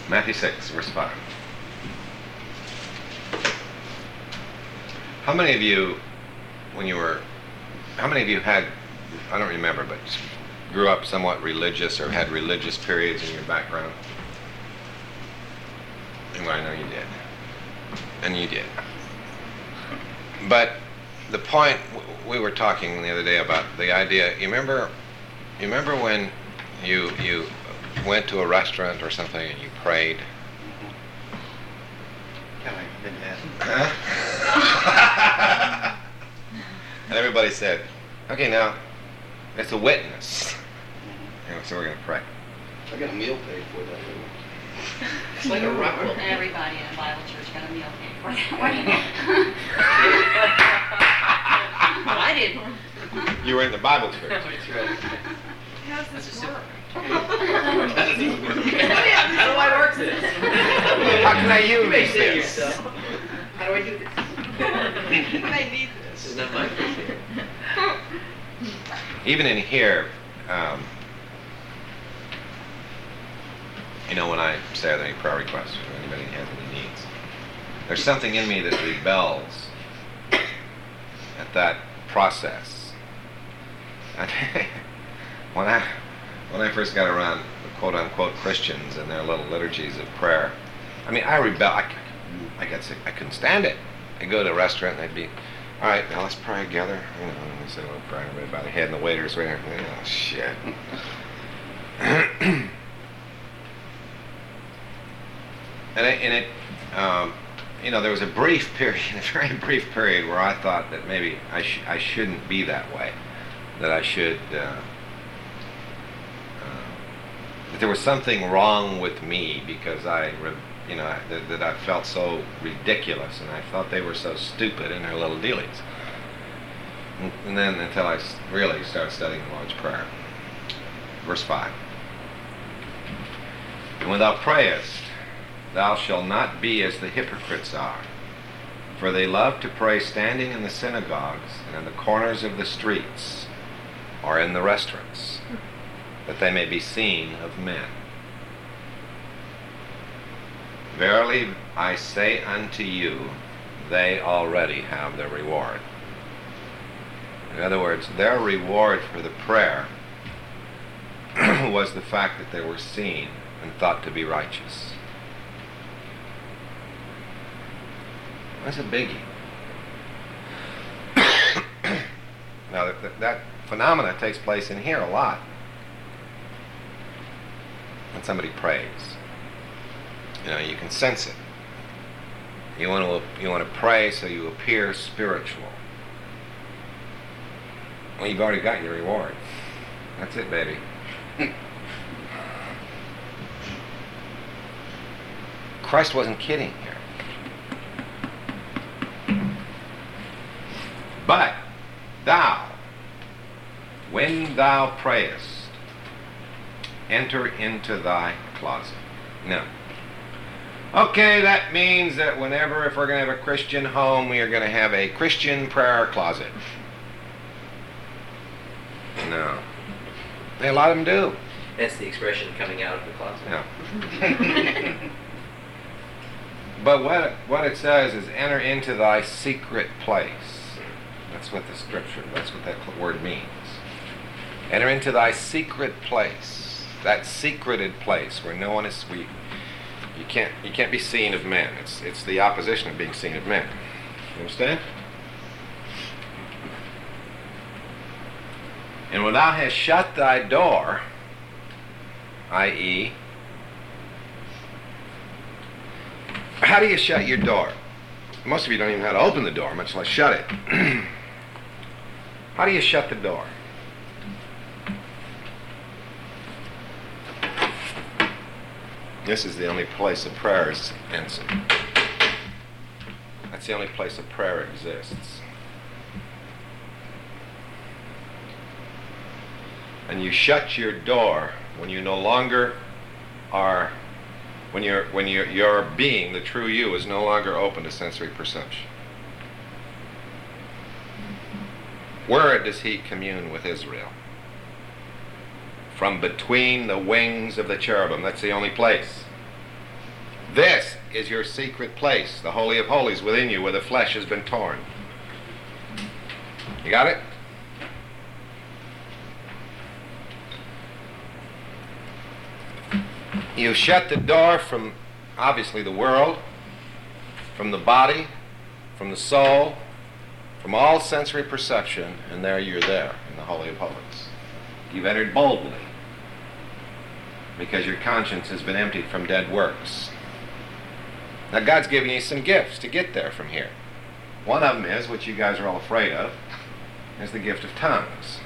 Matthew 6, verse 5. How many of you had, I don't remember, but grew up somewhat religious or had religious periods in your background? Well, I know you did. And you did. But the point, we were talking the other day about the idea, you remember when you went to a restaurant or something and you prayed? And everybody said, okay, now, it's a witness. So we're going to pray. I got a meal paid for that. It's like a rock. Everybody in a Bible church got a meal paid for that. Well, I didn't. You were in the Bible church. How does this work? How do I work this? How can I use this? How do I do this? I need This is not my question. Even in here, when I say are there any prayer requests or anybody has any needs, there's something in me that rebels at that process. When I first got around quote unquote Christians and their little liturgies of prayer, I rebel. I couldn't stand it. I'd go to a restaurant and they'd be, all right, now let's pray together. And they say, well, pray everybody by the head, and the waiters right there. Oh, shit. There was a brief period, a very brief period, where I thought that maybe I shouldn't be that way. That I should, that there was something wrong with me because that I felt so ridiculous, and I thought they were so stupid in their little dealings. And then until I really started studying the Lord's Prayer. Verse 5. And when thou prayest, thou shalt not be as the hypocrites are, for they love to pray standing in the synagogues and in the corners of the streets, or in the restaurants, that they may be seen of men. Verily I say unto you, they already have their reward. In other words, their reward for the prayer was the fact that they were seen and thought to be righteous. That's a biggie. Now, that phenomena takes place in here a lot. When somebody prays, you can sense it. You want to pray so you appear spiritual. Well, you've already got your reward. That's it, baby. Christ wasn't kidding here. But thou, when thou prayest, enter into thy closet. Now, okay, that means that if we're going to have a Christian home, we are going to have a Christian prayer closet. No. A lot of them do. That's the expression, coming out of the closet. Yeah. But what it says is enter into thy secret place. That's what that word means. Enter into thy secret place. That secreted place where no one is sweet. You can't be seen of men. It's the opposition of being seen of men. You understand? And when thou hast shut thy door, i.e., how do you shut your door? Most of you don't even know how to open the door, much less shut it. How do you shut the door? This is the only place of prayer is answered. That's the only place of prayer exists. And you shut your door when you no longer are, when your being, the true you, is no longer open to sensory perception. Where does he commune with Israel? From between the wings of the cherubim. That's the only place. This is your secret place, the Holy of Holies within you, where the flesh has been torn. You got it? You shut the door from, obviously, the world, from the body, from the soul, from all sensory perception, and there you're there in the Holy of Holies. You've entered boldly because your conscience has been emptied from dead works. Now God's giving you some gifts to get there from here. One of them is, which you guys are all afraid of, is the gift of tongues.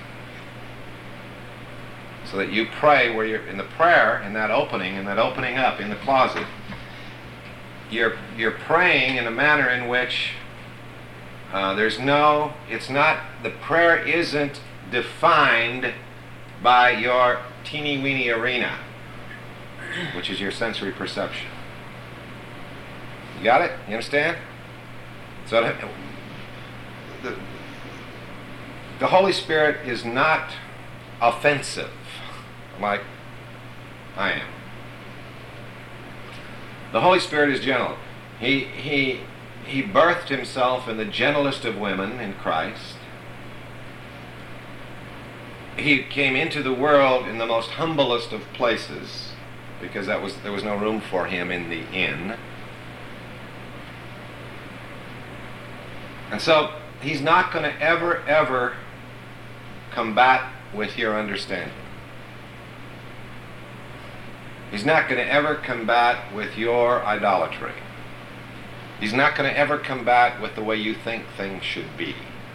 So that you pray where you're in the prayer, in that opening up in the closet, you're praying in a manner in which the prayer isn't defined by your teeny weeny arena, which is your sensory perception. You got it? You understand? So the Holy Spirit is not offensive like I am. The Holy Spirit is gentle. He birthed himself in the gentlest of women in Christ. He came into the world in the most humblest of places because there was no room for him in the inn. And so he's not going to ever combat with your understanding. He's not going to ever combat with your idolatry. He's not going to ever combat with the way you think things should be.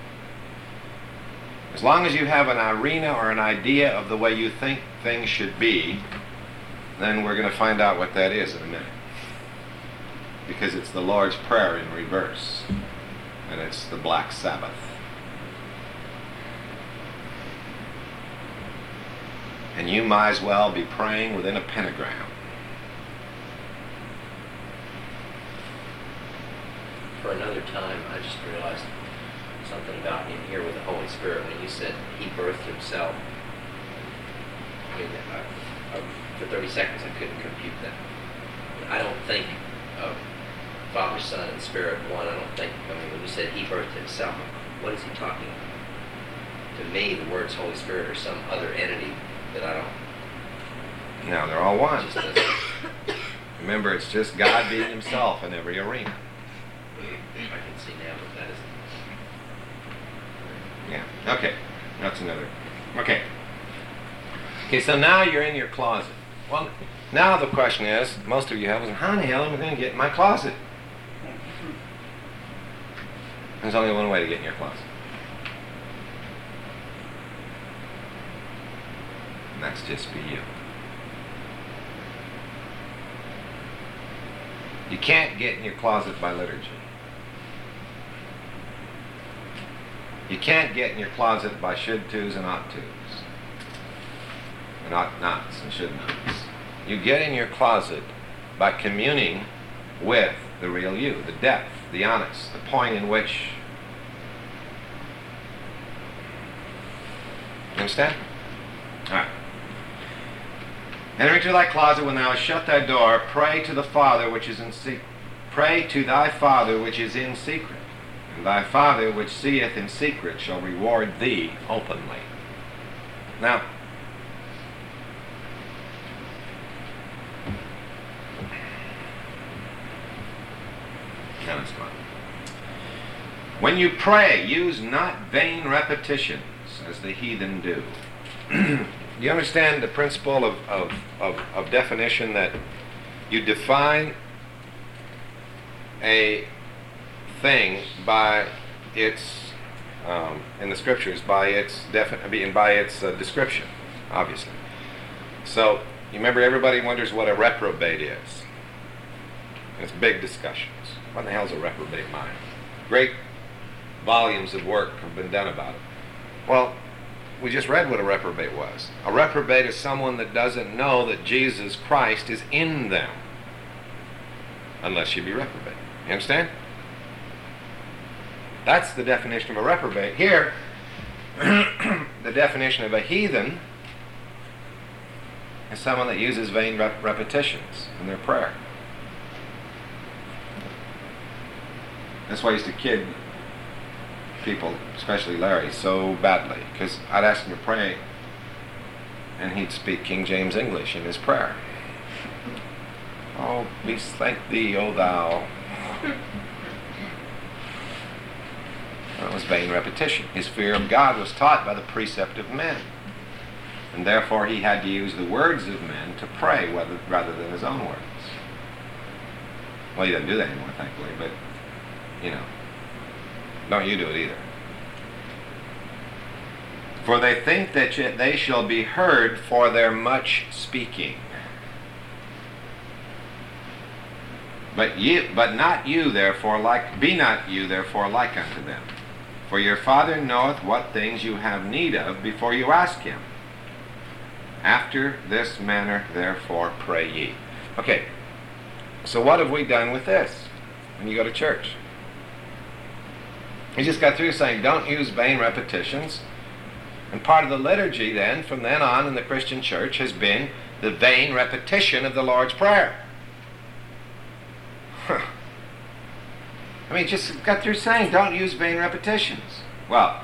As long as you have an arena or an idea of the way you think things should be, then we're going to find out what that is in a minute. Because it's the Lord's Prayer in reverse. And it's the Black Sabbath. And you might as well be praying within a pentagram. For another time, I just realized something about in here with the Holy Spirit when you said he birthed himself. I mean, for 30 seconds I couldn't compute that. I don't think of Father, Son, and Spirit one. I mean, when you said he birthed himself, what is he talking about? To me, the words Holy Spirit are some other entity that I don't. No, they're all one. Just doesn't. Remember, it's just God being himself in every arena. I can see now that that isn't. Yeah, okay. That's another. Okay. Okay, so now you're in your closet. Well, now the question is, most of you have, how in the hell am I going to get in my closet? There's only one way to get in your closet. And that's just be you. You can't get in your closet by liturgy. You can't get in your closet by should tos and ought tos. And ought nots and should nots. You get in your closet by communing with the real you, the depth, the honest, the point in which. You understand? All right. Enter into thy closet when thou hast shut thy door. Pray to the Father which is in secret. Pray to thy Father which is in secret, and thy Father which seeth in secret shall reward thee openly. Now, it's fun. When you pray, use not vain repetitions as the heathen do. You understand the principle of definition, that you define a thing by its, in the scriptures, by its description, obviously. So, you remember, everybody wonders what a reprobate is. It's big discussions. What the hell is a reprobate mind? Great volumes of work have been done about it. Well, we just read what a reprobate was. A reprobate is someone that doesn't know that Jesus Christ is in them, unless you be reprobate. You understand? That's the definition of a reprobate. Here, the definition of a heathen is someone that uses vain repetitions in their prayer. That's why I used to kid people, especially Larry, so badly, because I'd ask him to pray, and he'd speak King James English in his prayer. Oh, we thank thee, O thou. That was vain repetition. His fear of God was taught by the precept of men, and therefore he had to use the words of men to pray rather than his own words. Well, he doesn't do that anymore, thankfully, but, don't you do it either. For they think that they shall be heard for their much speaking. But not you, therefore, be not you, therefore, like unto them. For your Father knoweth what things you have need of before you ask him. After this manner, therefore, pray ye. Okay, so what have we done with this when you go to church? We just got through saying don't use vain repetitions. And part of the liturgy then, from then on in the Christian church, has been the vain repetition of the Lord's Prayer. I mean, just got through saying don't use vain repetitions. Well,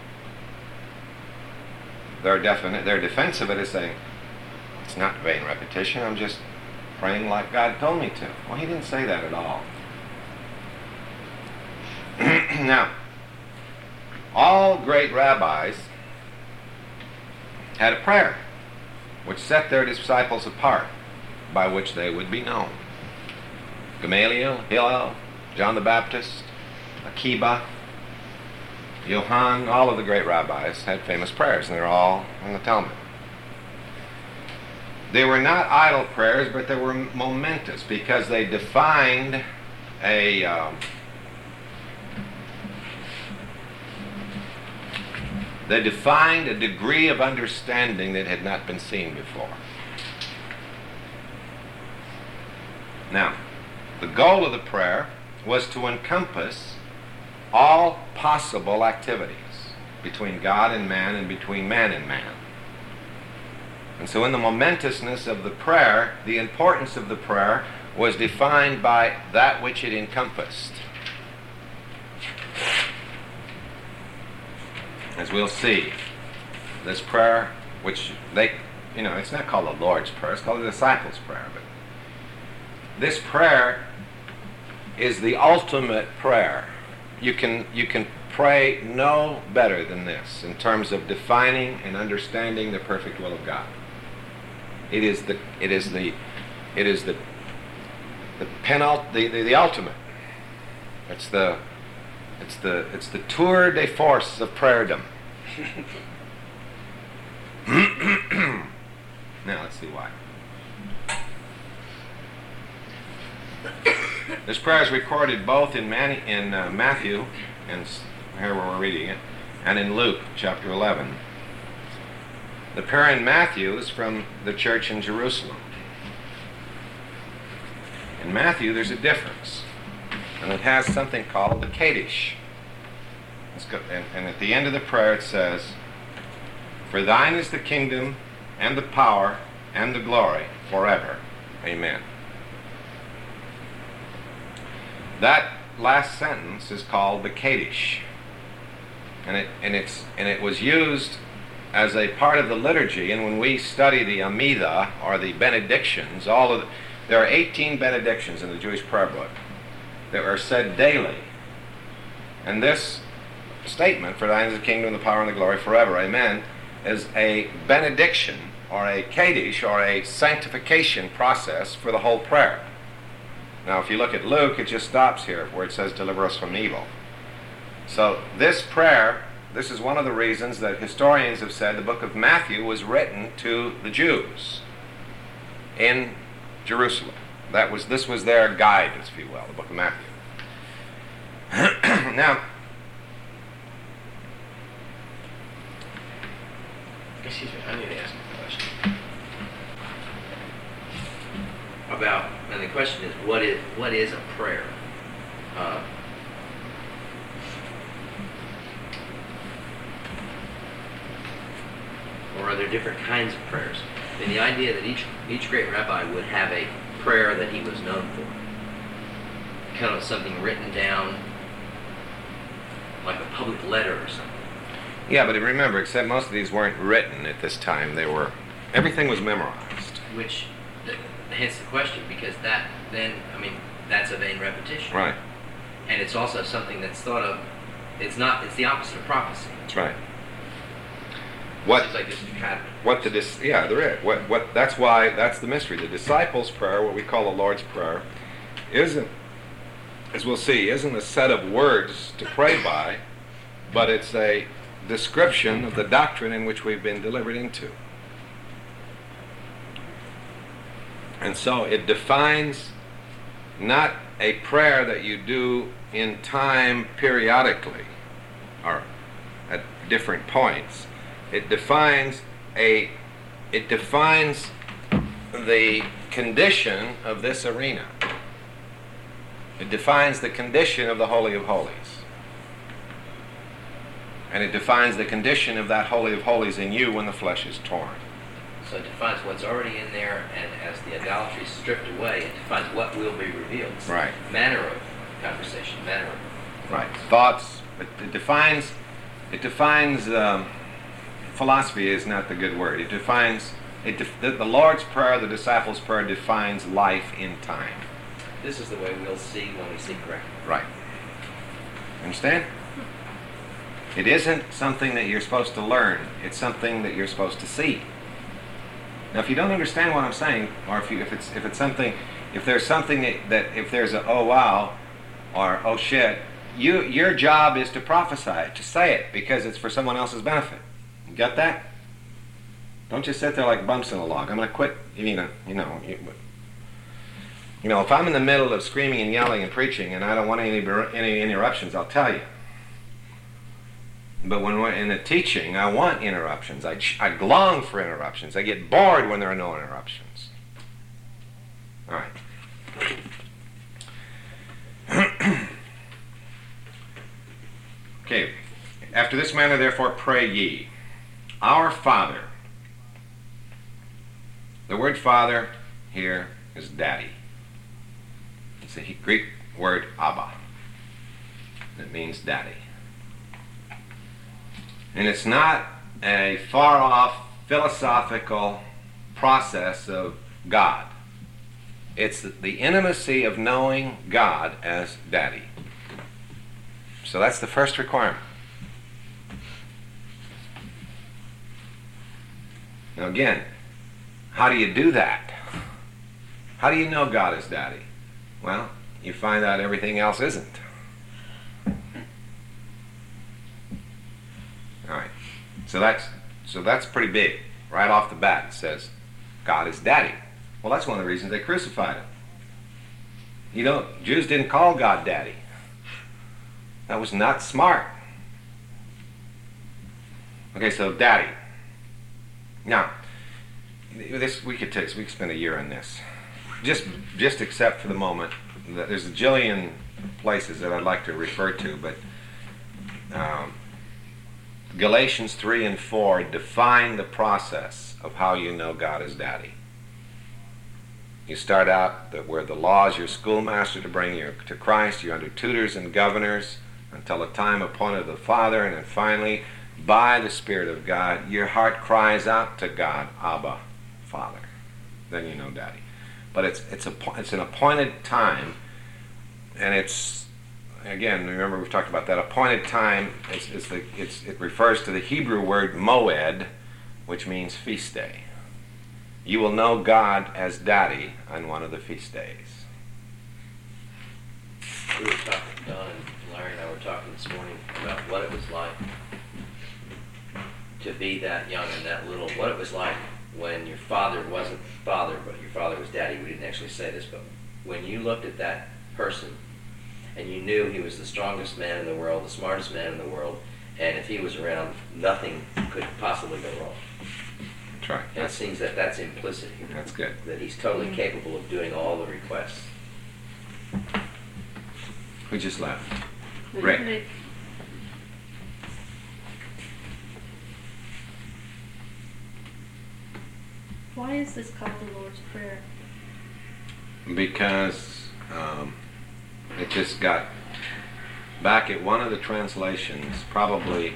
their defense of it is saying, it's not vain repetition, I'm just praying like God told me to. Well, he didn't say that at all. Now, all great rabbis had a prayer which set their disciples apart, by which they would be known. Gamaliel, Hillel, John the Baptist, Akiba, Johann, all of the great rabbis had famous prayers, and they're all in the Talmud. They were not idle prayers, but they were momentous because they defined a degree of understanding that had not been seen before. Now, the goal of the prayer was to encompass all possible activities between God and man and between man and man. And so in the momentousness of the prayer, the importance of the prayer was defined by that which it encompassed. As we'll see, this prayer, which it's not called the Lord's Prayer, it's called the Disciples' Prayer. But this prayer is the ultimate prayer. You can pray no better than this in terms of defining and understanding the perfect will of God. It is the ultimate. It's the tour de force of prayerdom. Now let's see why. This prayer is recorded both in Matthew, and here where we're reading it, and in Luke chapter 11. The prayer in Matthew is from the church in Jerusalem. In Matthew there's a difference, and it has something called the Kaddish. And at the end of the prayer it says, "For thine is the kingdom and the power and the glory forever. Amen." That last sentence is called the Kaddish, and it was used as a part of the liturgy. And when we study the Amidah or the benedictions, there are 18 benedictions in the Jewish prayer book that are said daily. And this statement, "For thine is the kingdom, the power, and the glory forever, amen," is a benediction or a Kaddish or a sanctification process for the whole prayer. Now, if you look at Luke, it just stops here where it says, "Deliver us from evil." So this prayer, this is one of the reasons that historians have said the book of Matthew was written to the Jews in Jerusalem. This was their guide, if you will, the book of Matthew. Now, excuse me, I need to ask a question. And the question is, what is a prayer? Or are there different kinds of prayers? And the idea that each great rabbi would have a prayer that he was known for, kind of something written down like a public letter or something. Yeah, but remember, except most of these weren't written at this time. Everything was memorized. Which, hence the question, because that's a vain repetition. Right. And it's also something that's thought of, it's the opposite of prophecy. That's right. It's like this is a pattern. There is. That's why, that's the mystery. The disciples' prayer, what we call the Lord's Prayer, isn't, as we'll see, isn't a set of words to pray by, but it's a description of the doctrine in which we've been delivered into. And so it defines not a prayer that you do in time periodically or at different points. It defines the condition of this arena. It defines the condition of the Holy of Holies. And it defines the condition of that Holy of Holies in you when the flesh is torn. So it defines what's already in there, and as the idolatry is stripped away, it defines what will be revealed. It's right. Manner of conversation, manner of right. Thoughts. It defines philosophy is not the good word. It defines the Lord's Prayer, the disciples' prayer defines life in time. This is the way we'll see when we see correctly. Right. Understand? It isn't something that you're supposed to learn. It's something that you're supposed to see. Now, if you don't understand what I'm saying, or if there's something that if there's a oh wow or oh shit, your job is to prophesy it, to say it, because it's for someone else's benefit. You got that? Don't just sit there like bumps in a log. I'm going to quit. If I'm in the middle of screaming and yelling and preaching and I don't want any interruptions, I'll tell you. But when we're in the teaching, I want interruptions. I long for interruptions. I get bored when there are no interruptions. All right. Okay. After this manner, therefore, pray ye. Our Father. The word Father here is daddy. It's a Greek word Abba. It means daddy. And it's not a far-off philosophical process of God. It's the intimacy of knowing God as daddy. So that's the first requirement. Now again, how do you do that? How do you know God is daddy? Well, you find out everything else isn't. All right. So that's pretty big. Right off the bat it says God is daddy. Well, that's one of the reasons they crucified him. Jews didn't call God daddy. That was not smart. Okay, so daddy. Now, we could spend a year on this. Just accept for the moment that there's a jillion places that I'd like to refer to, but Galatians 3 and 4 define the process of how you know God is daddy. You start out where the law is your schoolmaster to bring you to Christ. You're under tutors and governors until the time appointed of the Father, and then finally, by the Spirit of God, your heart cries out to God, Abba, Father. Then you know daddy. But it's an appointed time, and it's, again, remember we've talked about that appointed time. It refers to the Hebrew word moed, which means feast day. You will know God as daddy on one of the feast days. We were talking, Don and Larry and I were talking this morning about what it was like to be that young and that little. What it was like when your father wasn't father, but your father was daddy. We didn't actually say this, but when you looked at that person and you knew he was the strongest man in the world, the smartest man in the world, and if he was around, nothing could possibly go wrong. That's right. And it seems that that's implicit here. That's good. That he's totally capable of doing all the requests. Who just left? Rick. Why is this called the Lord's Prayer? Because it just got back at one of the translations, probably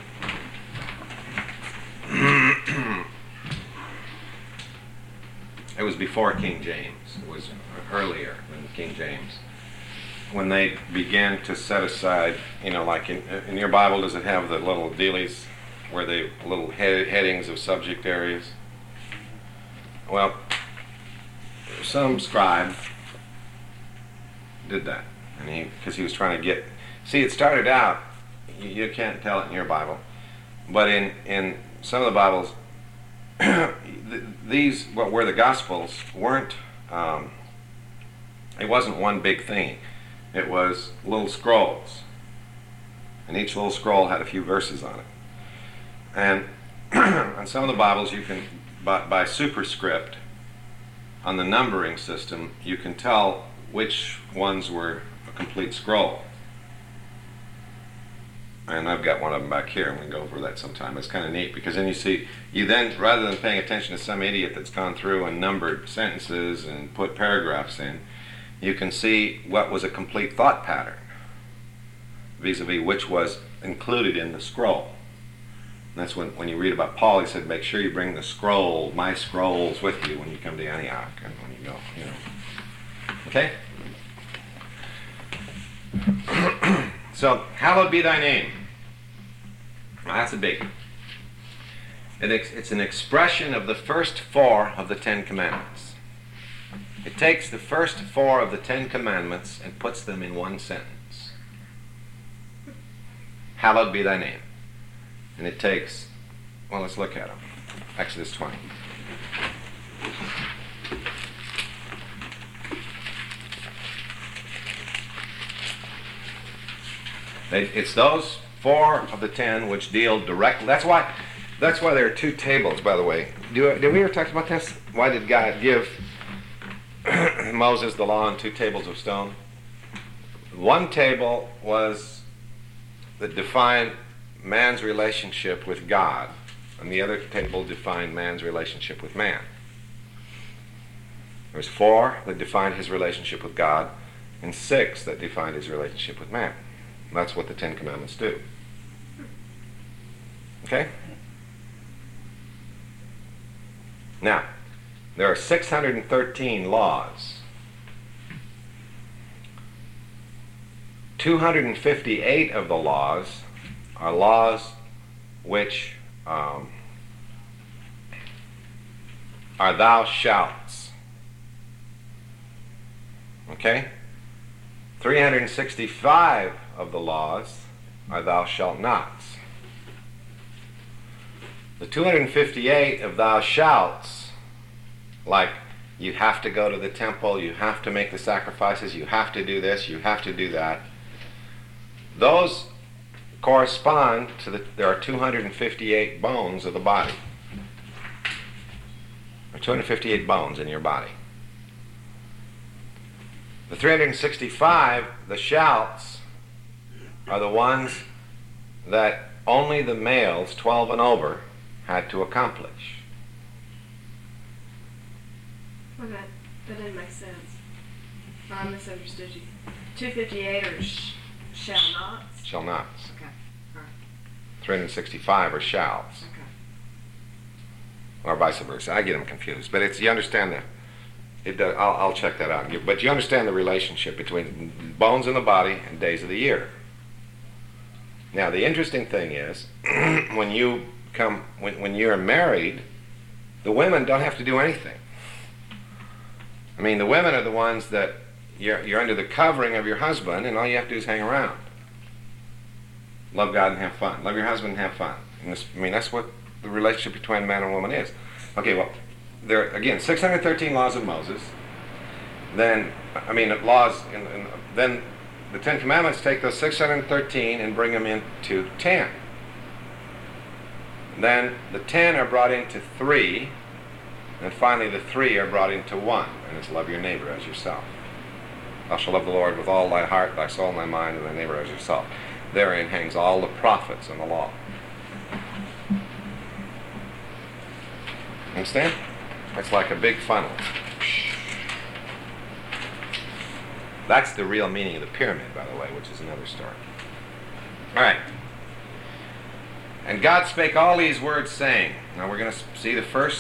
it was before King James. It was earlier than King James. When they began to set aside, like in your Bible, does it have the little dealies where they little headings of subject areas? Well, some scribe did that, and because he was trying to get. See, it started out. You can't tell it in your Bible, but in some of the Bibles, these what were the Gospels weren't. It wasn't one big thing. It was little scrolls, and each little scroll had a few verses on it. And on some of the Bibles, you can, by superscript, on the numbering system, you can tell which ones were a complete scroll. And I've got one of them back here, and we can go over that sometime. It's kind of neat, because then you then, rather than paying attention to some idiot that's gone through and numbered sentences and put paragraphs in, you can see what was a complete thought pattern vis-a-vis which was included in the scroll. And that's when you read about Paul, he said, make sure you bring the scroll, my scrolls, with you when you come to Antioch and when you go, Okay? So, hallowed be thy name. Now, that's a big one. It's an expression of the first 4 of the 10 Commandments. It takes the first 4 of the 10 Commandments and puts them in one sentence. Hallowed be thy name. And it takes, well, let's look at them. Exodus 20. It's those 4 of the 10 which deal directly. That's why there are 2 tables, by the way. Did we ever talk about this? Why did God give Moses the law on 2 tables of stone? One table was that defined man's relationship with God, and the other table defined man's relationship with man. There's 4 that defined his relationship with God, and 6 that defined his relationship with man. And that's what the 10 Commandments do. Okay? Now, there are 613 laws. 258 of the laws are laws which are thou shalts. Okay? 365 of the laws are thou shalt nots. The 258 of thou shalts, like you have to go to the temple, you have to make the sacrifices, you have to do this, you have to do that, those correspond to there are 258 bones of the body. There are 258 bones in your body. The 365, the shouts, are the ones that only the males, 12 and over, had to accomplish. Okay, that didn't make sense. I misunderstood you. 258 are shall nots? Shall nots. Okay, all right. 365 are shalls. Okay. Or vice versa. I get them confused. But it's, you understand that. It does, I'll check that out. But you understand the relationship between bones in the body and days of the year. Now, the interesting thing is, when you're married, the women don't have to do anything. I mean, the women are the ones that you're under the covering of your husband, and all you have to do is hang around. Love God and have fun. Love your husband and have fun. And that's what the relationship between man and woman is. Okay, well, there are, again, 613 laws of Moses. Then then the 10 Commandments take those 613 and bring them into 10. Then the 10 are brought into 3, and finally the 3 are brought into 1, and it's love your neighbor as yourself. Thou shalt love the Lord with all thy heart, thy soul, and thy mind, and thy neighbor as yourself. Therein hangs all the prophets and the law. Understand? It's like a big funnel. That's the real meaning of the pyramid, by the way, which is another story. All right. And God spake all these words, saying. Now we're going to see the first,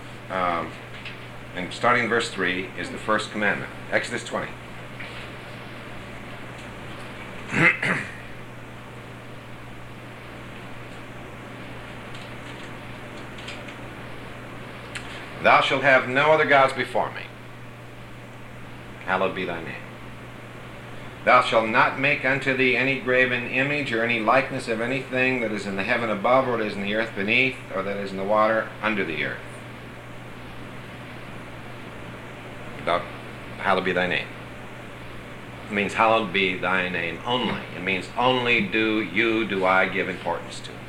and starting in verse 3 is the first commandment. Exodus 20. Thou shalt have no other gods before me. Hallowed be thy name. Thou shalt not make unto thee any graven image or any likeness of anything that is in the heaven above, or that is in the earth beneath, or that is in the water under the earth. Hallowed be thy name. It means hallowed be thy name only. It means only do I give importance to.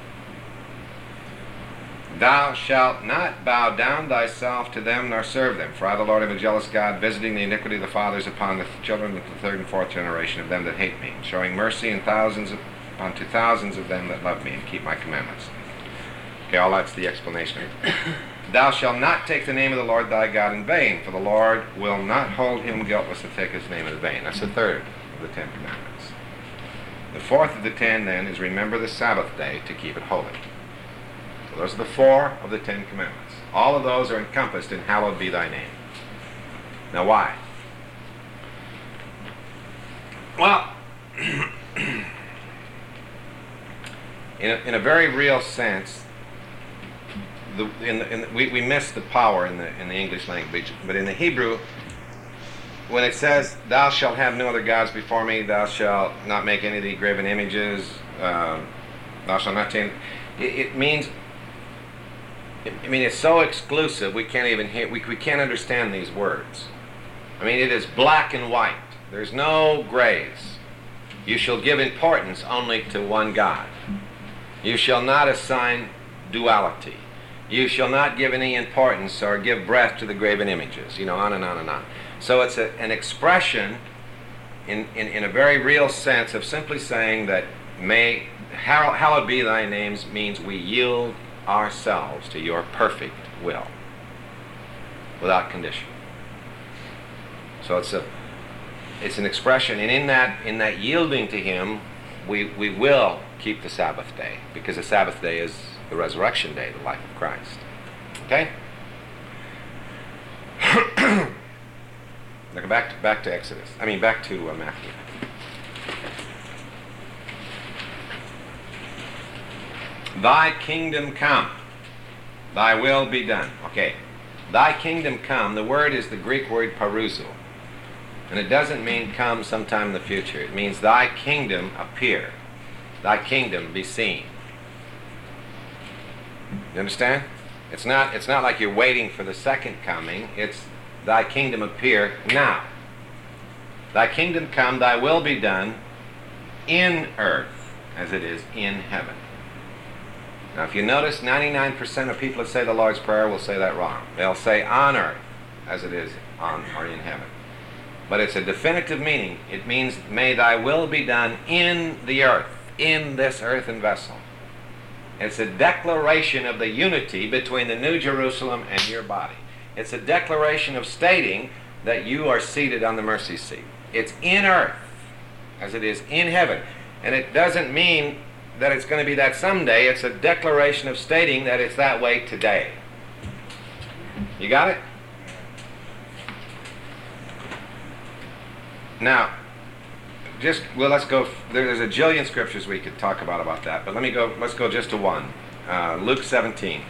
Thou shalt not bow down thyself to them, nor serve them. For I, the Lord, am a jealous God, visiting the iniquity of the fathers upon the children of the third and fourth generation of them that hate me, showing mercy unto thousands of them that love me and keep my commandments. Okay, all that's the explanation. Thou shalt not take the name of the Lord thy God in vain, for the Lord will not hold him guiltless to take his name in vain. That's the third of the 10 commandments. The fourth of the 10, then, is remember the Sabbath day to keep it holy. So those are the 4 of the 10 commandments. All of those are encompassed in hallowed be thy name. Now why? Well, in a very real sense, we miss the power in the English language, but in the Hebrew, when it says, thou shalt have no other gods before me, thou shalt not make any of the graven images, thou shalt not take, it means, it's so exclusive we can't even hear, we can't understand these words. I mean, it is black and white. There's no grays. You shall give importance only to one God. You shall not assign duality. You shall not give any importance or give breath to the graven images, on and on and on. So it's an expression in a very real sense of simply saying that hallowed be thy names means we yield ourselves to your perfect will without condition. So it's an expression, and in that yielding to him, we will keep the Sabbath day, because the Sabbath day is the resurrection day, the life of Christ. Okay? Now go back to Exodus. Back to Matthew. Thy kingdom come, thy will be done. Okay. Thy kingdom come, the word is the Greek word parouzo. And it doesn't mean come sometime in the future. It means thy kingdom appear. Thy kingdom be seen. You understand? It's not like you're waiting for the second coming. It's thy kingdom appear now. Thy kingdom come, thy will be done in earth as it is in heaven. Now if you notice, 99% of people that say the Lord's Prayer will say that wrong. They'll say on earth as it is on or in heaven. But it's a definitive meaning. It means may thy will be done in the earth, in this earthen vessel. It's a declaration of the unity between the New Jerusalem and your body. It's a declaration of stating that you are seated on the mercy seat. It's in earth as it is in heaven. And it doesn't mean that it's going to be that someday. It's a declaration of stating that it's that way today. You got it? Now, let's go. There's a jillion scriptures we could talk about that, but let's go just to one. Luke 17.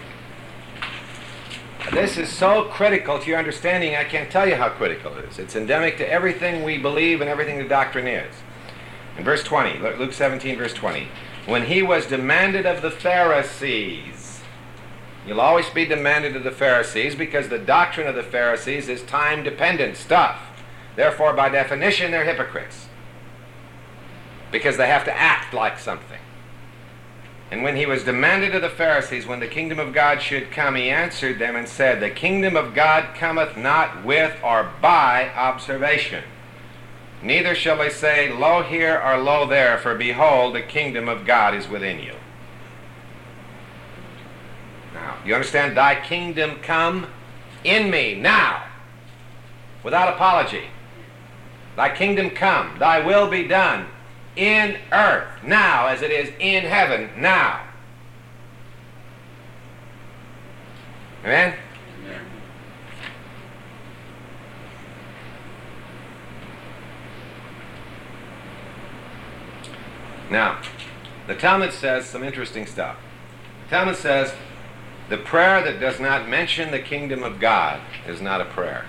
This is so critical to your understanding, I can't tell you how critical it is. It's endemic to everything we believe and everything the doctrine is. In verse 20, Luke 17, verse 20. When he was demanded of the Pharisees, you'll always be demanded of the Pharisees because the doctrine of the Pharisees is time-dependent stuff. Therefore, by definition, they're hypocrites, because they have to act like something. And when he was demanded of the Pharisees when the kingdom of God should come, he answered them and said, the kingdom of God cometh not with or by observation. Neither shall they say, lo here or lo there, for behold, the kingdom of God is within you. Now, you understand? Thy kingdom come in me now, without apology. Thy kingdom come, thy will be done in earth now as it is in heaven now. Amen? Amen. Now, the Talmud says some interesting stuff. The Talmud says the prayer that does not mention the kingdom of God is not a prayer.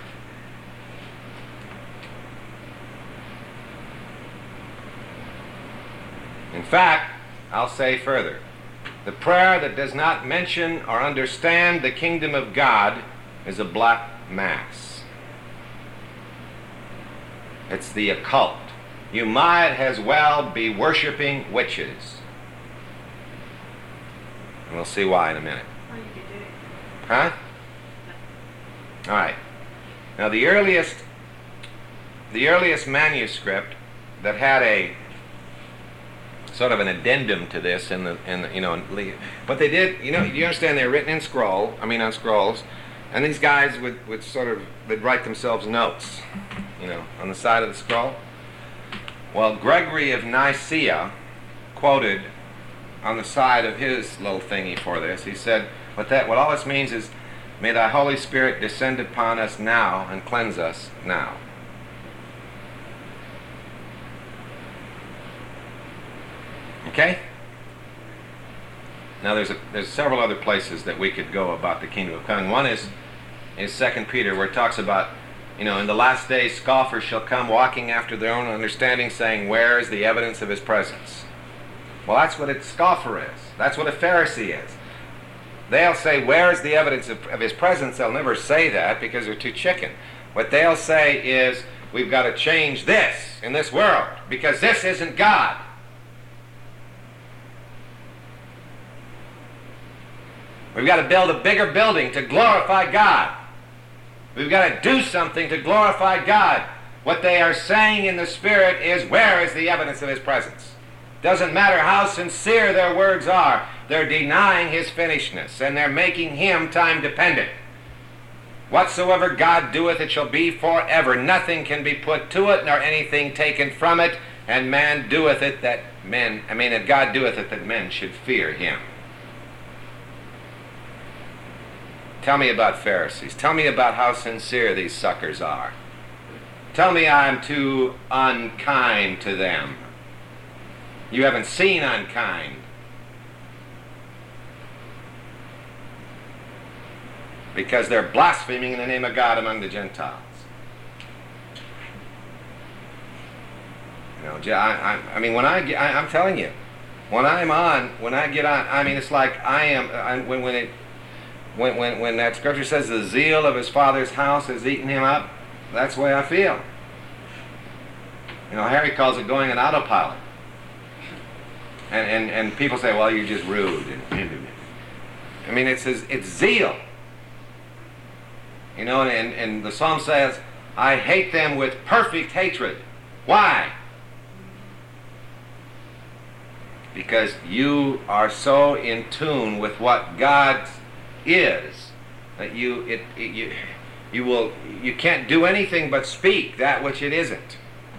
In fact, I'll say further, the prayer that does not mention or understand the kingdom of God is a black mass. It's the occult. You might as well be worshiping witches. And we'll see why in a minute. Or you could do it. Huh? All right. Now the earliest manuscript that had a sort of an addendum to this but they did, you understand they're written in on scrolls, and these guys they'd write themselves notes, on the side of the scroll. Well, Gregory of Nicaea quoted on the side of his little thingy for this, he said, what all this means is, may thy Holy Spirit descend upon us now and cleanse us now. Okay? Now there's several other places that we could go about the kingdom of God. One is 2 Peter, where it talks about, in the last days scoffers shall come walking after their own understanding, saying, where is the evidence of his presence? Well, that's what a scoffer is. That's what a Pharisee is. They'll say, where is the evidence of his presence? They'll never say that because they're too chicken. What they'll say is, we've got to change this in this world because this isn't God. We've got to build a bigger building to glorify God. We've got to do something to glorify God. What they are saying in the Spirit is, where is the evidence of his presence? Doesn't matter how sincere their words are, they're denying his finishedness, and they're making him time-dependent. Whatsoever God doeth, it shall be forever. Nothing can be put to it, nor anything taken from it, and God doeth it that men should fear him. Tell me about Pharisees. Tell me about how sincere these suckers are. Tell me I'm too unkind to them. You haven't seen unkind. Because they're blaspheming in the name of God among the Gentiles. I'm telling you, when I get on, it's like when that scripture says the zeal of his father's house has eaten him up, that's the way I feel. Harry calls it going on autopilot. And people say, well, you're just rude. It's zeal. And the psalm says, I hate them with perfect hatred. Why? Because you are so in tune with what God is that you can't do anything but speak that which it isn't.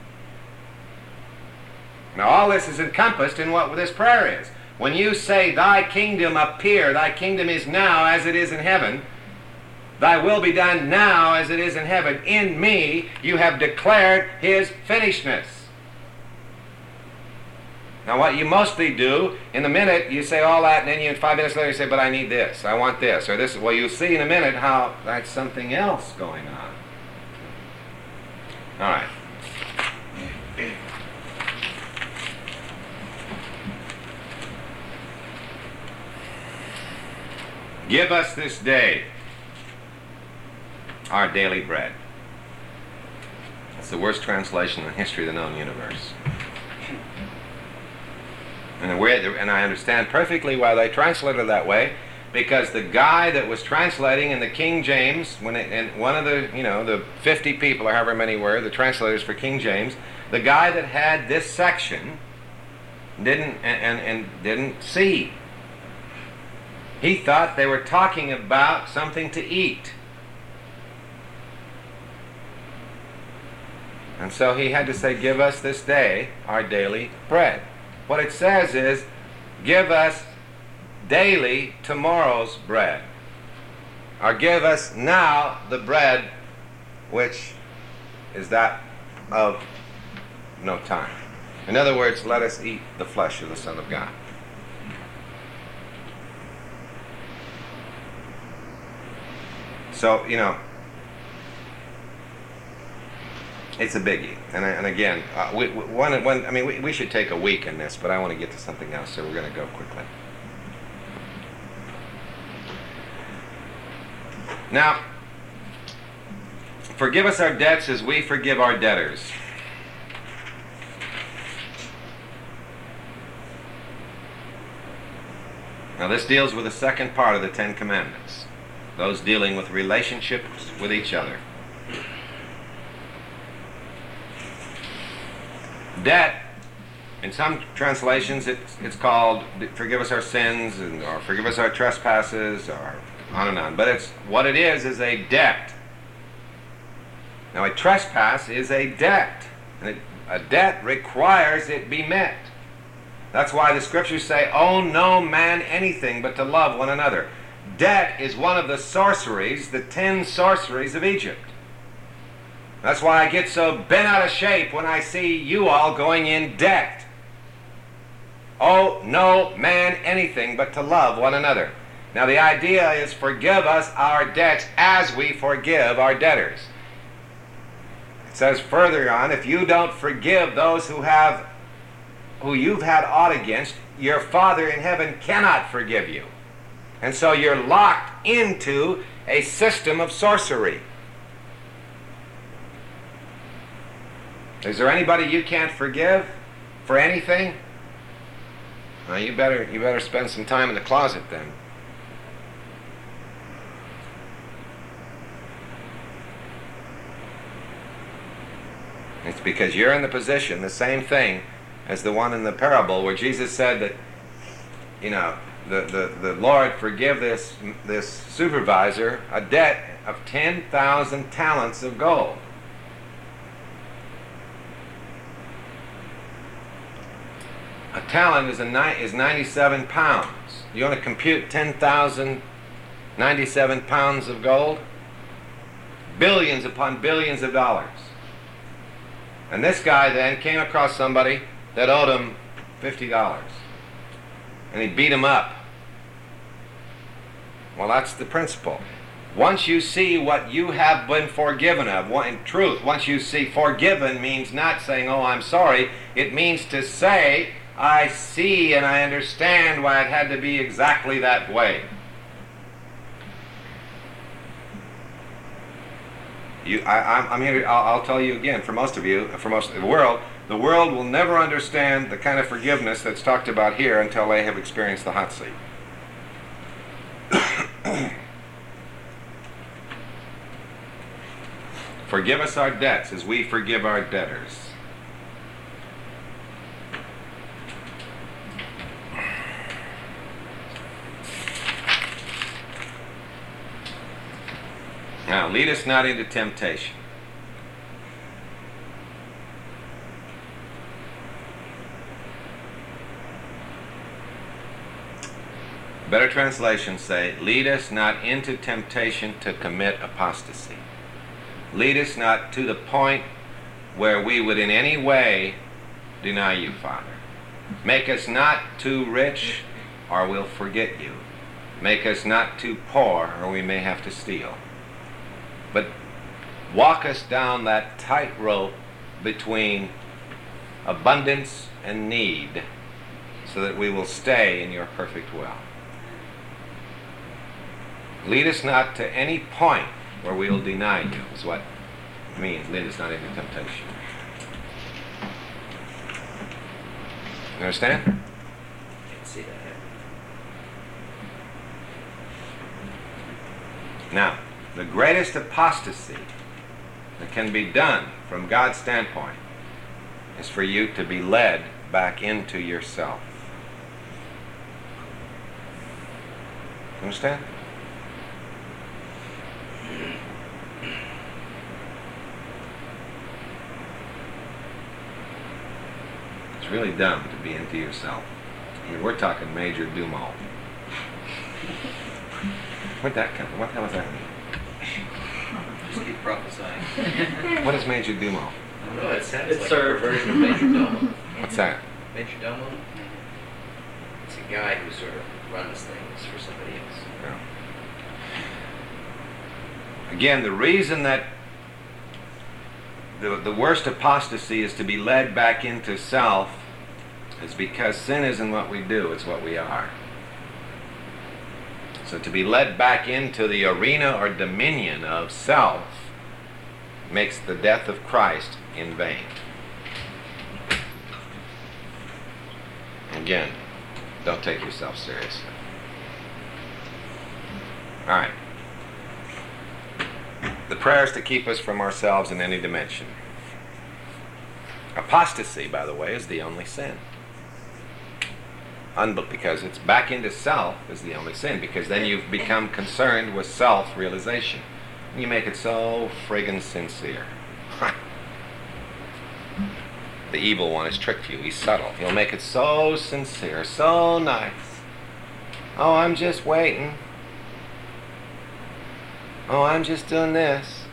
Now all this is encompassed in what this prayer is. When you say, thy kingdom appear, thy kingdom is now as it is in heaven, thy will be done now as it is in heaven, in me you have declared his finishedness. Now what you mostly do, in a minute you say all that, and then 5 minutes later you say, but I need this, I want this, or this. Well, you'll see in a minute how that's something else going on. All right. Give us this day our daily bread. That's the worst translation in the history of the known universe. And I understand perfectly why they translated it that way, because the guy that was translating in the King James, and one of the 50 people, or however many were, the translators for King James, the guy that had this section didn't see. He thought they were talking about something to eat. And so he had to say, give us this day our daily bread. What it says is, give us daily tomorrow's bread. Or give us now the bread which is that of no time. In other words, let us eat the flesh of the Son of God. So, it's a biggie. And again, we should take a week in this, but I want to get to something else, so we're going to go quickly. Now, forgive us our debts as we forgive our debtors. Now, this deals with the second part of the Ten Commandments, those dealing with relationships with each other. Debt, in some translations, it's called forgive us our sins, or forgive us our trespasses, or on and on. But what it is a debt. Now, a trespass is a debt. And a debt requires it be met. That's why the scriptures say, owe no man anything but to love one another. Debt is one of the sorceries, the 10 sorceries of Egypt. That's why I get so bent out of shape when I see you all going in debt. Owe no man anything but to love one another. Now the idea is forgive us our debts as we forgive our debtors. It says further on, if you don't forgive those who you've had aught against, your Father in heaven cannot forgive you. And so you're locked into a system of sorcery. Is there anybody you can't forgive for anything? Well, you better spend some time in the closet then. It's because you're in the position, the same thing as the one in the parable where Jesus said that, the Lord forgive this supervisor a debt of 10,000 talents of gold. A talent is 97 pounds. You want to compute 10,000 97 pounds of gold? Billions upon billions of dollars. And this guy then came across somebody that owed him $50. And he beat him up. Well, that's the principle. Once you see what you have been forgiven of, in truth, once you see forgiven means not saying, oh, I'm sorry. It means to say, I see and I understand why it had to be exactly that way. I'm here. I'll tell you again. For most of you, for most of the world will never understand the kind of forgiveness that's talked about here until they have experienced the hot seat. Forgive us our debts as we forgive our debtors. Now, lead us not into temptation. Better translations say, lead us not into temptation to commit apostasy. Lead us not to the point where we would in any way deny you, Father. Make us not too rich, or we'll forget you. Make us not too poor, or we may have to steal. But walk us down that tightrope between abundance and need so that we will stay in your perfect will. Lead us not to any point where we will deny you, is what it means. Lead us not into temptation. You understand? I can see that. Now, the greatest apostasy that can be done from God's standpoint is for you to be led back into yourself. Understand? It's really dumb to be into yourself. I mean, we're talking Major Dumo. Where'd that come from? What the hell was that? Just keep prophesying. What is Major Dumo? I don't know, it sounds It's like our- a version of Major Domo. What's that? Major Domo? It's a guy who sort of runs things for somebody else. Yeah. Again, the reason that the worst apostasy is to be led back into self is because sin isn't what we do, it's what we are. So to be led back into the arena or dominion of self makes the death of Christ in vain. Again, don't take yourself seriously. All right. The prayer is to keep us from ourselves in any dimension. Apostasy, by the way, is the only sin. Because it's back into self is the only sin, because then you've become concerned with self-realization. And you make it so friggin' sincere. The evil one has tricked you. He's subtle. He'll make it so sincere, so nice. Oh, I'm just waiting. Oh, I'm just doing this.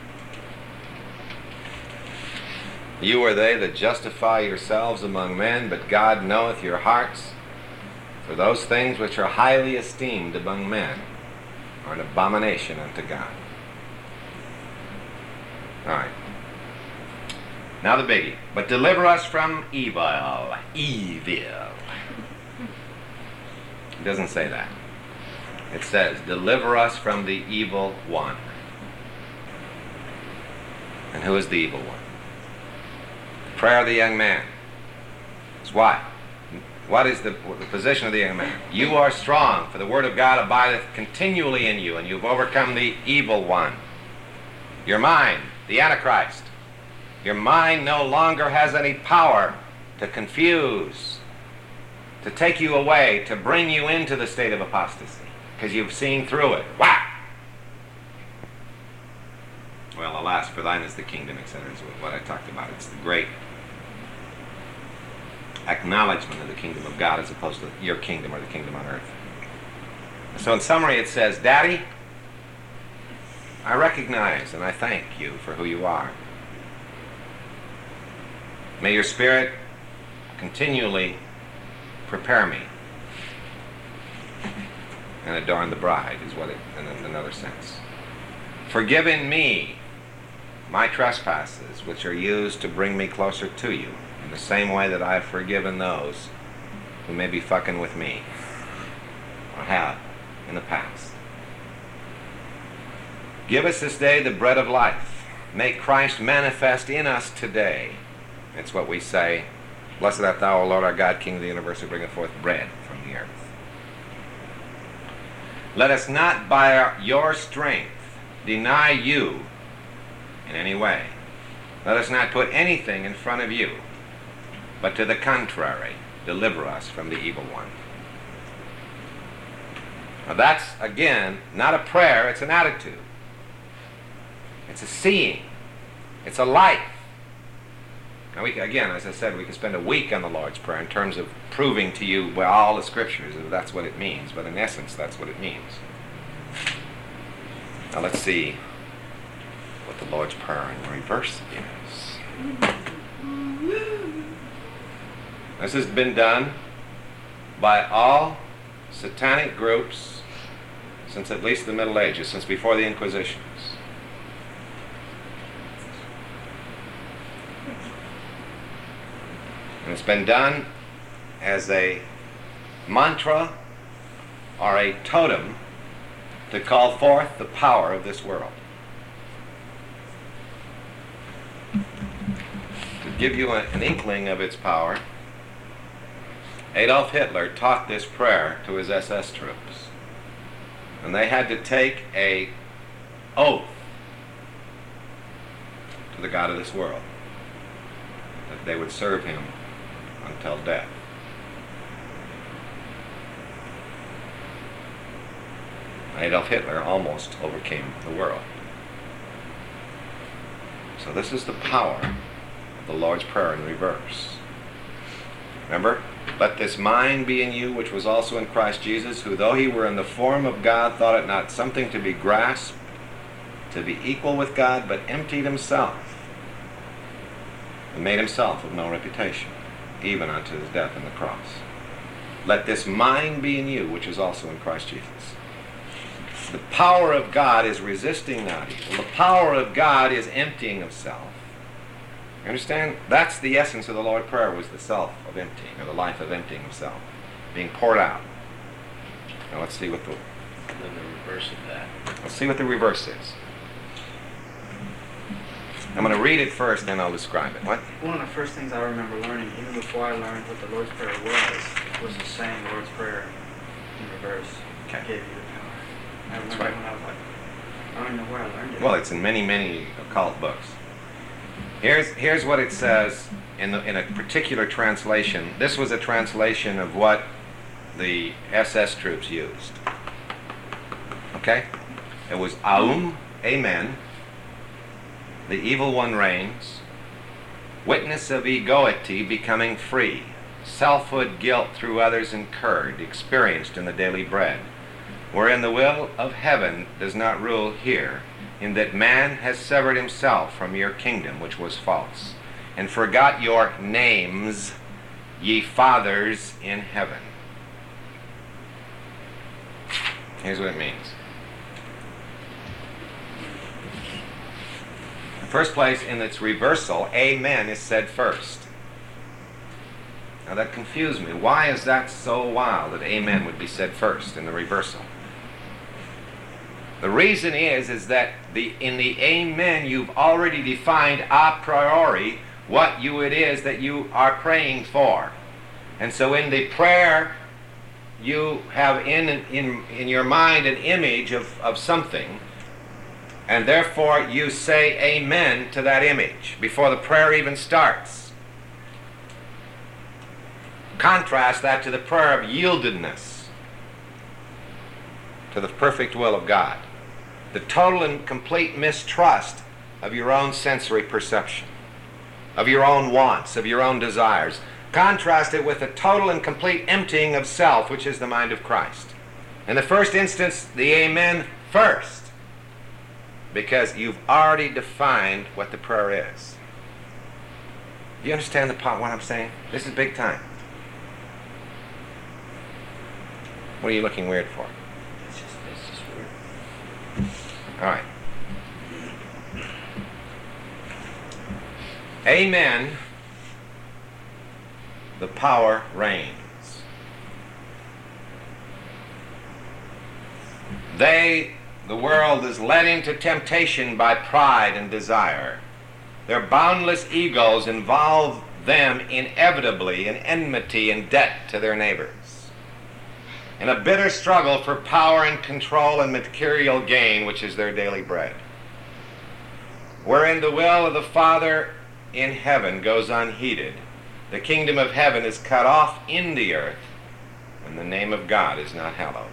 You are they that justify yourselves among men, but God knoweth your hearts. For those things which are highly esteemed among men are an abomination unto God. All right. Now the biggie. But deliver us from evil. Evil. It doesn't say that. It says, deliver us from the evil one. And who is the evil one? The prayer of the young man is what? What is the position of the young man? You are strong, for the word of God abideth continually in you, and you've overcome the evil one. Your mind, the Antichrist. Your mind no longer has any power to confuse, to take you away, to bring you into the state of apostasy, because you've seen through it. Wow! Well, alas, for thine is the kingdom, etc. is what I talked about. It's the great acknowledgement of the kingdom of God as opposed to your kingdom or the kingdom on earth. So in summary it says, Daddy, I recognize and I thank you for who you are. May your Spirit continually prepare me and adorn the bride is what it, in another sense. Forgive in me my trespasses which are used to bring me closer to you, in the same way that I have forgiven those who may be fucking with me or have in the past. Give us this day the bread of life. Make Christ manifest in us today. It's what we say, blessed art thou, O Lord our God, King of the universe, who bringeth forth bread from the earth. Let us not by your strength deny you in any way. Let us not put anything in front of you, but to the contrary, deliver us from the evil one. Now that's, again, not a prayer, it's an attitude. It's a seeing. It's a life. Now, again, as I said, we could spend a week on the Lord's Prayer in terms of proving to you by all the Scriptures that that's what it means, but in essence, that's what it means. Now let's see what the Lord's Prayer in reverse is. This has been done by all satanic groups since at least the Middle Ages, since before the Inquisitions. And it's been done as a mantra or a totem to call forth the power of this world. To give you an inkling of its power, Adolf Hitler taught this prayer to his SS troops. And they had to take an oath to the God of this world that they would serve him until death. Adolf Hitler almost overcame the world. So this is the power of the Lord's Prayer in reverse. Remember? Let this mind be in you, which was also in Christ Jesus, who though he were in the form of God, thought it not something to be grasped, to be equal with God, but emptied himself, and made himself of no reputation, even unto his death on the cross. Let this mind be in you, which is also in Christ Jesus. The power of God is resisting that evil. The power of God is emptying of self. You understand? That's the essence of the Lord's Prayer, was the self of emptying, or the life of emptying of self, being poured out. Now let's see what the then the reverse of that. let's see what the reverse is. I'm going to read it first, then I'll describe it. What? One of the first things I remember learning, even before I learned what the Lord's Prayer was the same Lord's Prayer in reverse. Okay. Gave you the power. I That's remember right. when I was like, I don't know where I learned it. Well, it's in many, many occult books. Here's what it says in a particular translation. This was a translation of what the SS troops used. Okay? It was Aum, Amen. The evil one reigns. Witness of egoity becoming free. Selfhood guilt through others incurred, experienced in the daily bread. Wherein the will of heaven does not rule here, in that man has severed himself from your kingdom, which was false, and forgot your names, ye fathers in heaven. Here's what it means. First place, in its reversal, amen is said first. Now that confused me. Why is that so wild that amen would be said first in the reversal? The reason is that in the amen you've already defined a priori what it is that you are praying for. And so in the prayer you have in your mind an image of something, and therefore you say amen to that image before the prayer even starts. Contrast that to the prayer of yieldedness to the perfect will of God. The total and complete mistrust of your own sensory perception, of your own wants, of your own desires. Contrast it with the total and complete emptying of self, which is the mind of Christ. In the first instance, the amen first, because you've already defined what the prayer is. Do you understand what I'm saying? This is big time. What are you looking weird for? It's just weird. All right. Amen. The power reigns. The world is led into temptation by pride and desire. Their boundless egos involve them inevitably in enmity and debt to their neighbors, in a bitter struggle for power and control and material gain, which is their daily bread. Wherein the will of the Father in heaven goes unheeded, the kingdom of heaven is cut off in the earth, and the name of God is not hallowed.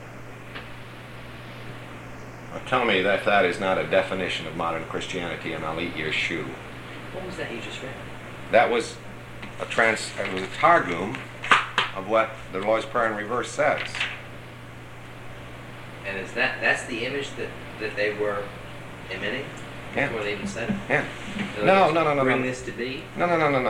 Now tell me that that is not a definition of modern Christianity, and I'll eat your shoe. What was that you just read? That was a Targum of what the Lord's Prayer in reverse says. And is that's the image that they were emitting? Yeah. Before they even said it? Yeah. So No. Bring this to be? No.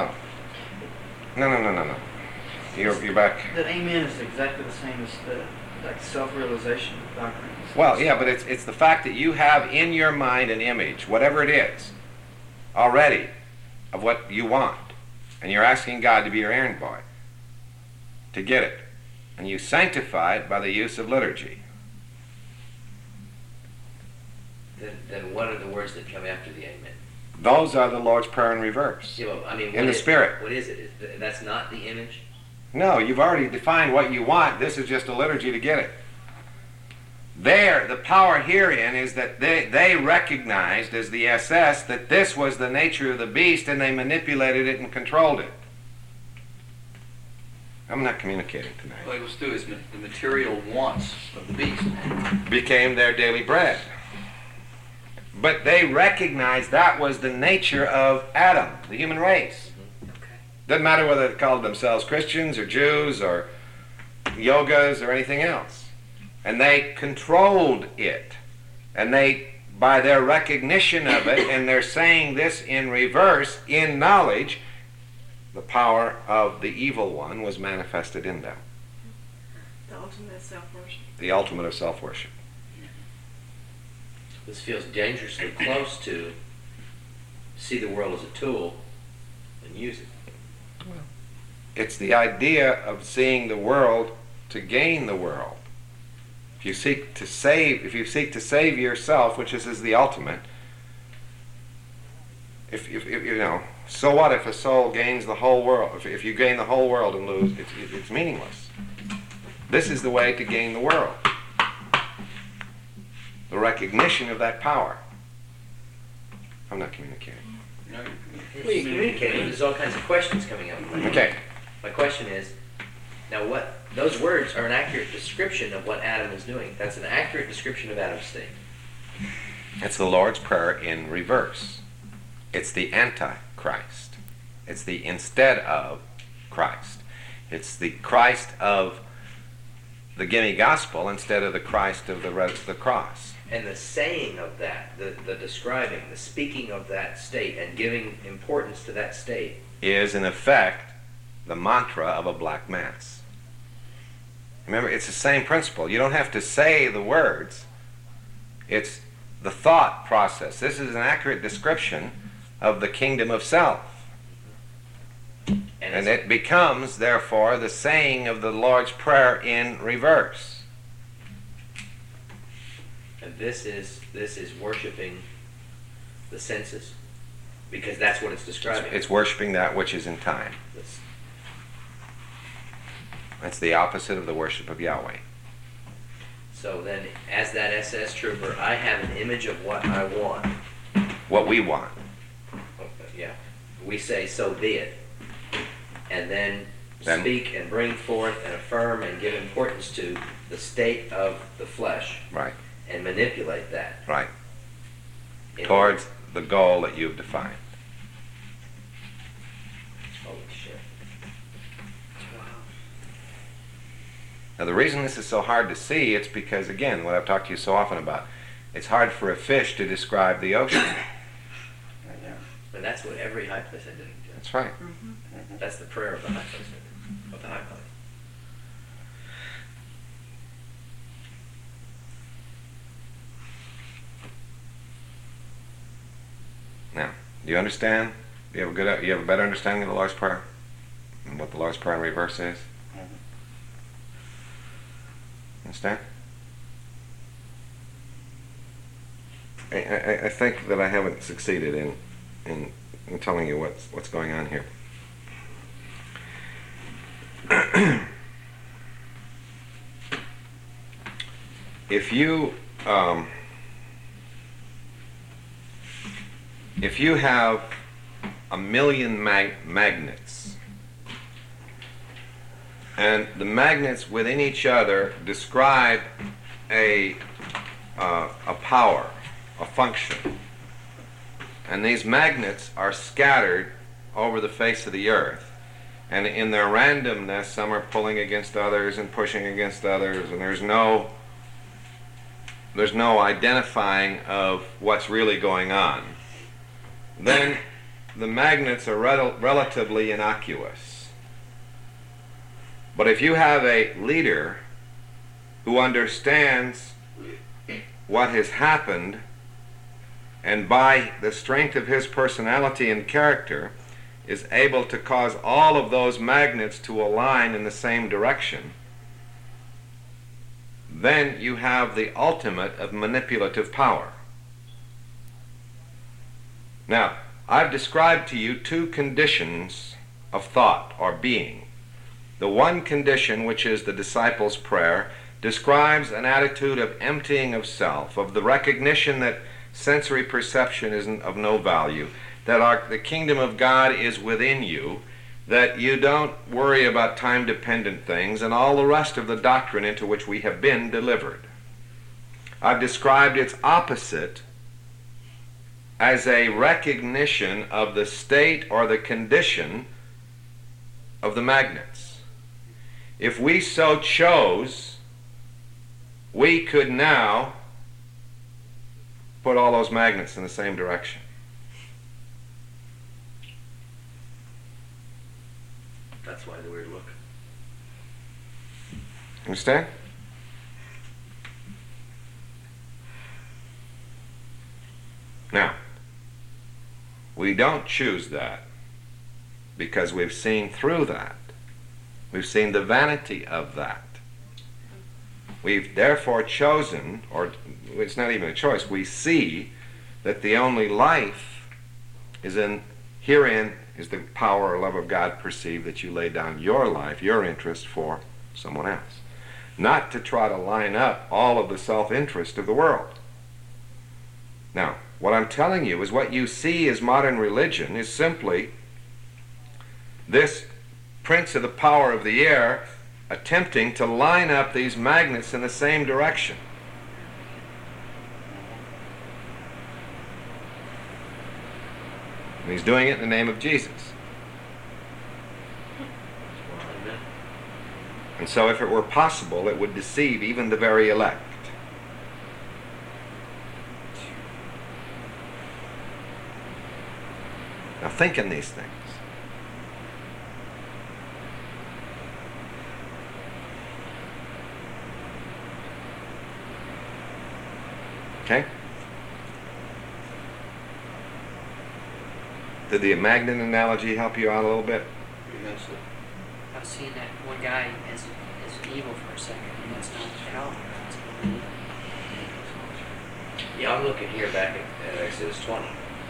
You're back. That amen is exactly the same as the self-realization doctrine. Well, yeah, but it's the fact that you have in your mind an image, whatever it is, already, of what you want. And you're asking God to be your errand boy to get it. And you sanctify it by the use of liturgy. Then what are the words that come after the amen? Those are the Lord's Prayer in reverse. Yeah, well, I mean, In the Spirit. What is it? That's not the image? No, you've already defined what you want. This is just a liturgy to get it. The power herein is that they recognized as the SS that this was the nature of the beast, and they manipulated it and controlled it. I'm not communicating tonight. Well, it was through the material wants of the beast. Became their daily bread. But they recognized that was the nature of Adam, the human race. Okay. Doesn't matter whether they called themselves Christians or Jews or yogas or anything else. And they controlled it. And they, by their recognition of it, and they're saying this in reverse, in knowledge, the power of the evil one was manifested in them. The ultimate self-worship. The ultimate of self-worship. This feels dangerously close to see the world as a tool and use it. It's the idea of seeing the world to gain the world. If you seek to save yourself, which is the ultimate, if you know, so what if a soul gains the whole world? If you gain the whole world and lose, it's meaningless. This is the way to gain the world. The recognition of that power. I'm not communicating. No, Well, you communicate, but there's all kinds of questions coming up. Okay. My question is, now what, those words are an accurate description of what Adam is doing. That's an accurate description of Adam's state. It's the Lord's Prayer in reverse. It's the Antichrist. It's the instead of Christ. It's the Christ of the gimme gospel instead of the Christ of the cross. And the saying of that, the describing, the speaking of that state and giving importance to that state Is in effect the mantra of a black mass. Remember, it's the same principle. You don't have to say the words. It's the thought process. This is an accurate description of the kingdom of self. And it becomes, therefore, the saying of the Lord's Prayer in reverse. And this is worshiping the senses, because that's what it's describing. It's worshiping that which is in time. This- It's the opposite of the worship of Yahweh. So then, as that SS trooper, I have an image of what I want. What we want. Yeah, we say, "So be it," and then speak and bring forth and affirm and give importance to the state of the flesh Right, and manipulate that right. in Towards the goal that you've defined. Holy shit! Now the reason this is so hard to see, it's because, again, what I've talked to you so often about, it's hard for a fish to describe the ocean. And that's what every high place ended. That's right. That's the prayer of the high place ended, of the high place. Now, do you understand? Do you have a better understanding of the Lord's Prayer? And what the Lord's Prayer in reverse is? Understand? I think that I haven't succeeded in telling you what's going on here. If you have a million magnets, and the magnets within each other describe a power, a function, and these magnets are scattered over the face of the earth, and in their randomness, some are pulling against others and pushing against others, and there's no identifying of what's really going on, then the magnets are relatively innocuous. But if you have a leader who understands what has happened, and by the strength of his personality and character is able to cause all of those magnets to align in the same direction, then you have the ultimate of manipulative power. Now, I've described to you two conditions of thought or being. The one condition, which is the disciples' prayer, describes an attitude of emptying of self, of the recognition that sensory perception is of no value, that the kingdom of God is within you, that you don't worry about time-dependent things, and all the rest of the doctrine into which we have been delivered. I've described its opposite as a recognition of the state or the condition of the magnets. If we so chose, we could now put all those magnets in the same direction. That's why the weird look. Understand? Now, we don't choose that because we've seen through that. We've seen the vanity of that. We've therefore chosen, or it's not even a choice, we see that the only life is in, herein is the power or love of God perceived that you lay down your life, your interest for someone else. Not to try to line up all of the self-interest of the world. Now, what I'm telling you is what you see as modern religion is simply this prince of the power of the air attempting to line up these magnets in the same direction. And he's doing it in the name of Jesus. And so if it were possible, it would deceive even the very elect. Now think in these things. Okay? Did the magnet analogy help you out a little bit? Immensely. I was seeing that one guy as evil for a second, and that's not at all. Yeah, I'm looking here back at Exodus 20.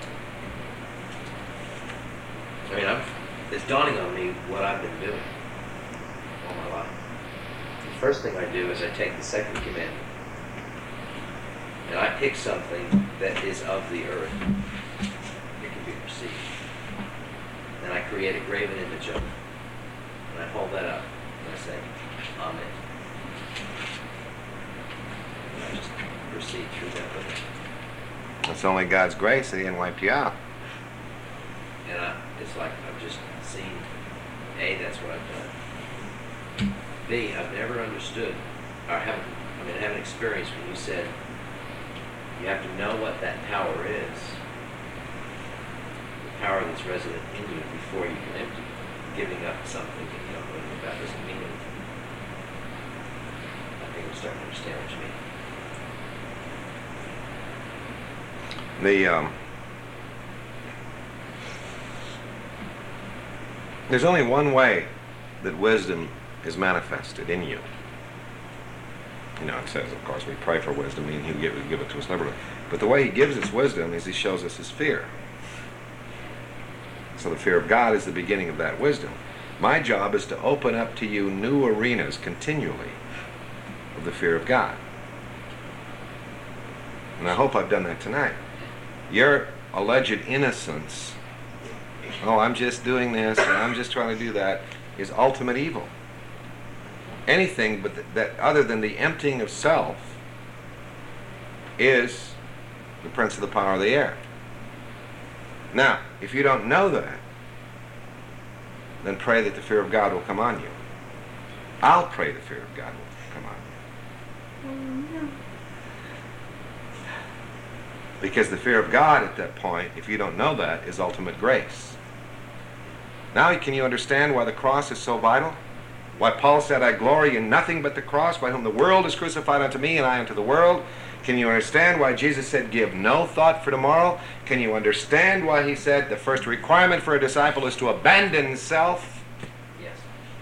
I mean, it's dawning on me what I've been doing all my life. The first thing I do is I take the second commandment and I pick something that is of the earth. It can be perceived. And I create a graven image of it. And I hold that up and I say, Amen. And I just proceed through that with it. It's only God's grace that he didn't wipe you out. And it's like I've just seen, A, that's what I've done. B, I've never understood, or haven't experienced when you said you have to know what that power is, the power that's resident in you before you can empty it. Giving up something that you don't know anything about doesn't mean anything. I think I'm starting to understand what you mean. There's only one way that wisdom is manifested in you. You know, it says, of course, we pray for wisdom, and he'll give it to us liberally. But the way he gives us wisdom is he shows us his fear. So the fear of God is the beginning of that wisdom. My job is to open up to you new arenas continually of the fear of God. And I hope I've done that tonight. Your alleged innocence, oh, I'm just doing this, and I'm just trying to do that, is ultimate evil. Anything but that other than the emptying of self is the prince of the power of the air. Now, if you don't know that, then pray that the fear of God will come on you. I'll pray the fear of God will come on you. Because the fear of God at that point, if you don't know that, is ultimate grace. Now can you understand why the cross is so vital? Why Paul said, I glory in nothing but the cross, by whom the world is crucified unto me, and I unto the world. Can you understand why Jesus said, give no thought for tomorrow? Can you understand why he said the first requirement for a disciple is to abandon self? Yes.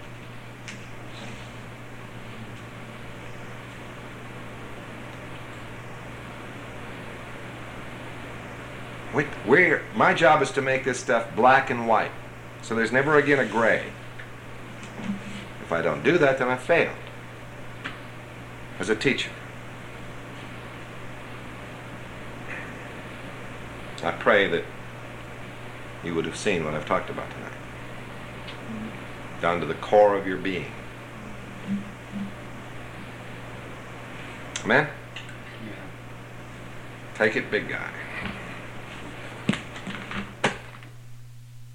My job is to make this stuff black and white. So there's never again a gray. If I don't do that, then I failed as a teacher. I pray that you would have seen what I've talked about tonight, down to the core of your being. Amen? Take it, big guy.